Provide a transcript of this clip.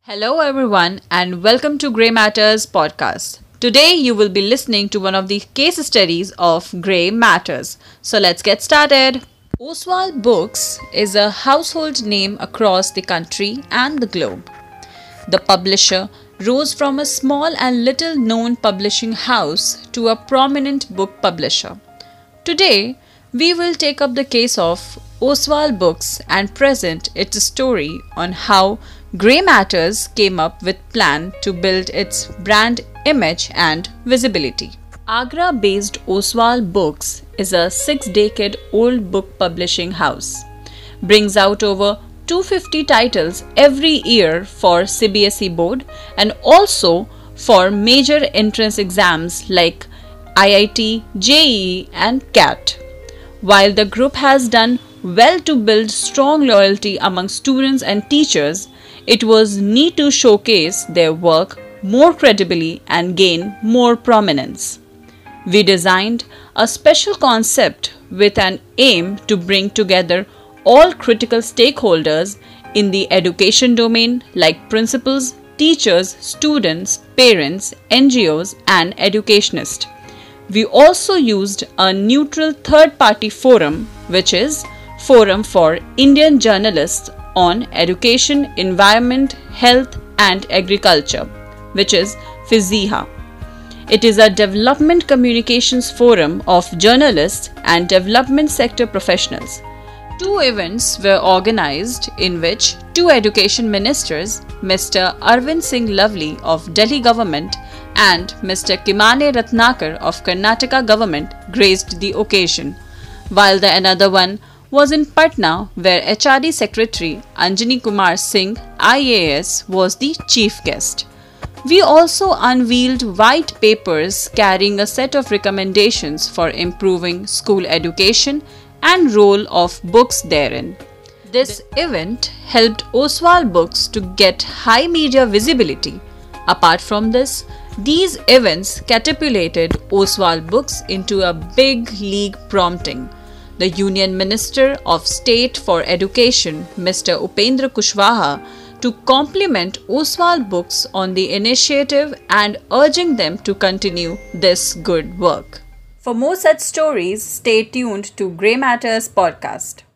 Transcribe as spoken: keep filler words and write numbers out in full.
Hello, everyone, and welcome to Grey Matters podcast. Today, you will be listening to one of the case studies of Grey Matters. So, let's get started. Oswald Books is a household name across the country and the globe. The publisher rose from a small and little known publishing house to a prominent book publisher. Today, we will take up the case of Oswald Books and present its story on how Grey Matters came up with plan to build its brand image and visibility. Agra-based Oswald Books is a six-decade-old book publishing house. Brings out over two hundred fifty titles every year for C B S E board and also for major entrance exams like I I T, J E E and C A T. While the group has done well to build strong loyalty among students and teachers, it was need to showcase their work more credibly and gain more prominence. We designed a special concept with an aim to bring together all critical stakeholders in the education domain like principals, teachers, students, parents, N G Os and educationists. We also used a neutral third-party forum, which is Forum for Indian Journalists on Education, Environment, Health and Agriculture, which is FIZEHA. It is a development communications forum of journalists and development sector professionals. Two events were organized in which two education ministers, Mister Arvind Singh Lovely of Delhi government and Mister Kimane Ratnakar of Karnataka government graced the occasion, while the another one was in Patna where H R D Secretary Anjani Kumar Singh I A S was the chief guest. We also unveiled white papers carrying a set of recommendations for improving school education and role of books therein. This event helped Oswald Books to get high media visibility. Apart from this, these events catapulted Oswald Books into a big league, prompting the Union Minister of State for Education, Mister Upendra Kushwaha, to compliment Oswald Books on the initiative and urging them to continue this good work. For more such stories, stay tuned to Grey Matters podcast.